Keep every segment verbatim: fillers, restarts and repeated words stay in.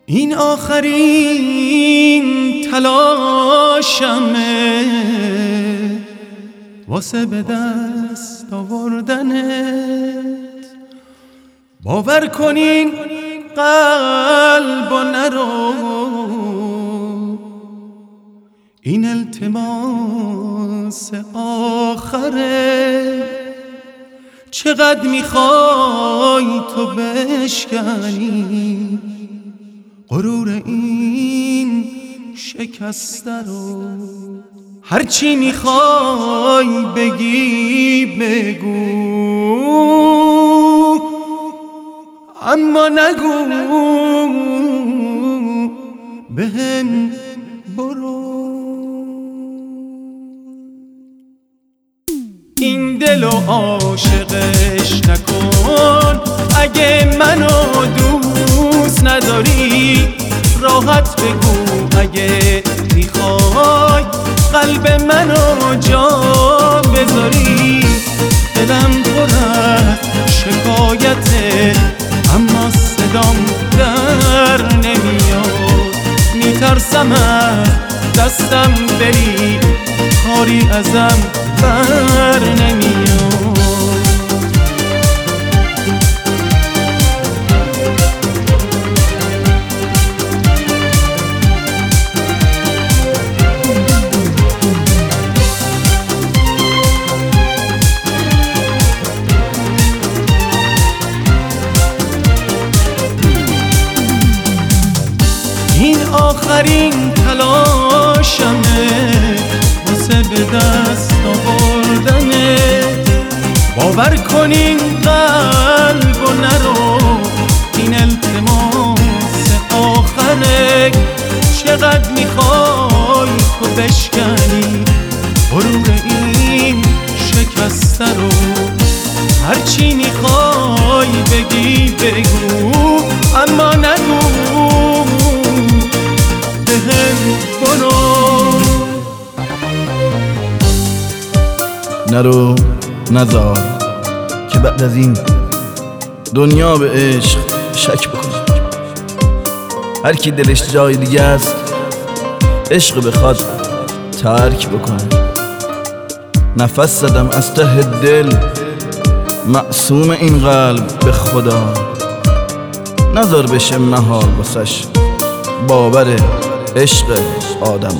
این آخرین تلاشمه واسه به دست آوردنت. باور کنین قلب و نرو، این التماس آخره. چقدر میخوای تو بشکنی غرور این شکسته رو؟ هرچی میخوای بگی بگو، اما نگو بهم برو. این دلو عاشقش نکن، اگه منو دوست نداری راحت بگو. اگه میخوای قلب منو جا بذاری، دلم پر از شکایته اما صدام در نمیاد. میترسم از دستم بری، کاری ازم بر نمیاد. این آخرین تلاشمه واسه به دست آوردنه. باور کنین قلب و نرو، این التماس آخره. چقدر میخوای تو بشکنی غرور این شکسته رو؟ هرچی میخوای بگی بگو، اما نگو بهم برو. نرو نزار که بعد از این دنیا به عشق شک بکنه. هر کی دلش جای دیگه است عشق بخواد ترک بکنه. نفس زدم از ته دل معصوم این قلب به خدا، نذار بشه محال واسش باور عشق آدم.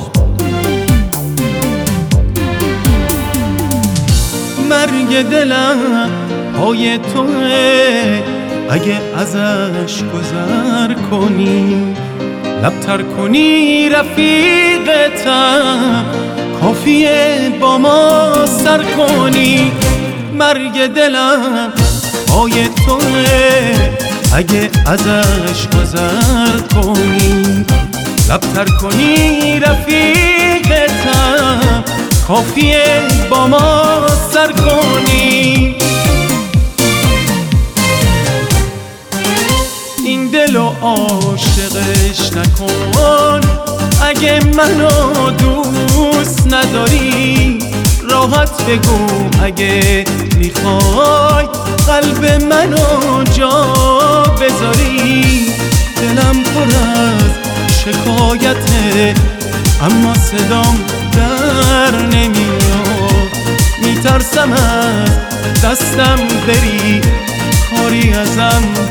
مرگ دلم پای توه، اگه ازش گذر کنی لبتر کنی رفیقتم، کافیه با ما سر کنی. مرگ دلم پای توه، اگه ازش گذر کنی لبتر کنی رفیقتم، کافیه با ما سر کنی. این دلو عاشقش نکن، اگه منو دوست نداری راحت بگو. اگه میخوای قلب منو جا بذاری، دلم پر از شکایته اما صدام در نمیاد. میترسم از دستم بری، کاری ازم